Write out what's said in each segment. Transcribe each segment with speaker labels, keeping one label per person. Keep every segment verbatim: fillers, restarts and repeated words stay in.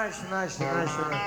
Speaker 1: Иначе, иначе, иначе.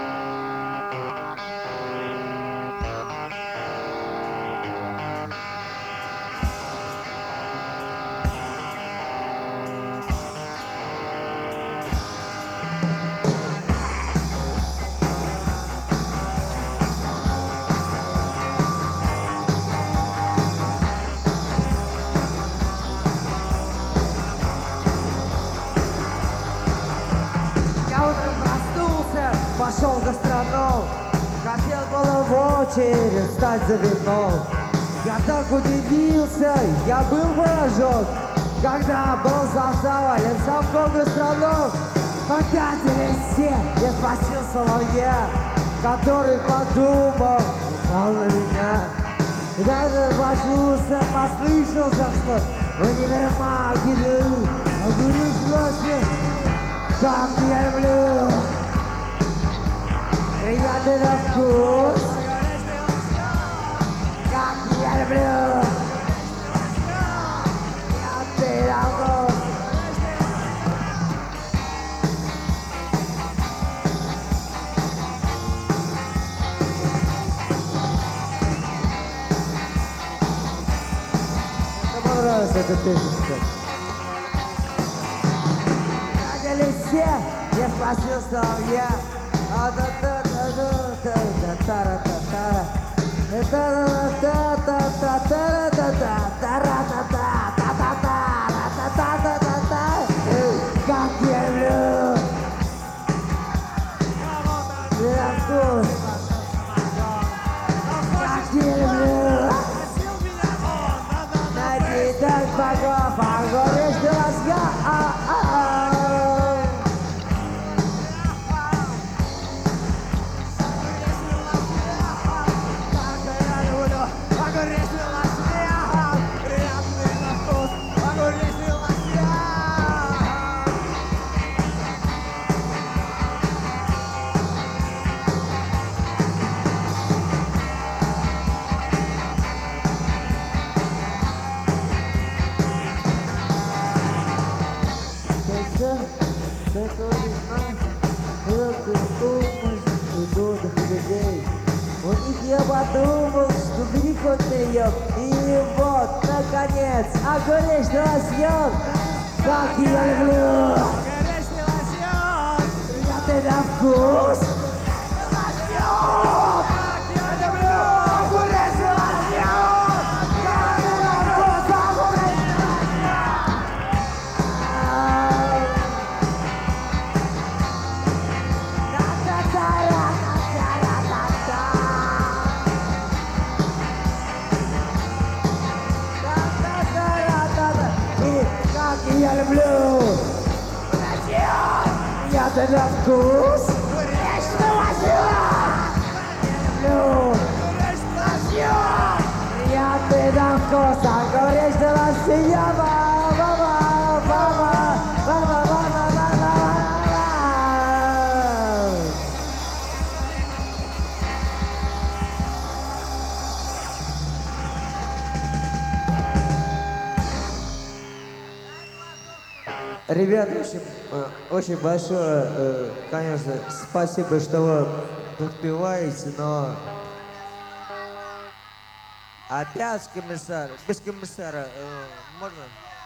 Speaker 2: Пошел за страну, хотел было в очередь стать за вином. Я так удивился, я был поражен, когда был заставлен сам много страну. Покатились все, я спросил соловья, который подумал, упал на меня. Даже проснулся, послышался, что в универмаге даю, а говорю, злостью, как я люблю. Приятный на вкус, как я люблю. Приятный на вкус. Мне понравилась эта песенка. Радились все, я спросил соловья. Как я люблю! Как я люблю! Найди так богов, а горишь ты ласка. У них я подумал, что грех от нее. И вот, наконец, огуречный лосьон. Как я люблю! Огуречный лосьон! Приятный на вкус! Лосьон! Как я люблю! Огуречный лосьон! Приятный на вкус! Огуречный лосьон! Я люблю приятный на вкус. Огуречный лосьон. Я люблю приятный на вкус. Огуречный лосьон. Мама, мама, мама, мама, мама.
Speaker 1: Ребят, очень, э, очень большое, э, конечно, спасибо, что вы подпеваете, но опять комиссар, без комиссара, э, можно?